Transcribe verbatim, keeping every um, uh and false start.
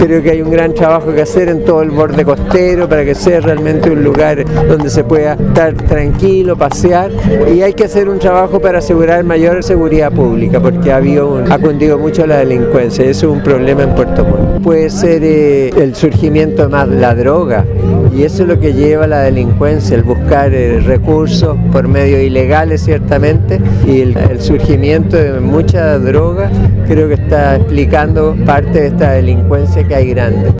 Creo que hay un gran trabajo que hacer en todo el borde costero para que sea realmente un lugar donde se pueda estar tranquilo, pasear, y hay que hacer un trabajo para asegurar mayor seguridad pública porque ha, habido un, ha cundido mucho la delincuencia. Eso es un problema en Puerto Montt. Puede ser eh, el surgimiento de más la droga, y eso es lo que lleva a la delincuencia, el buscar eh, recursos por medios ilegales ciertamente, y el, el surgimiento de mucha droga creo que está explicando parte de esta delincuencia que hay grande.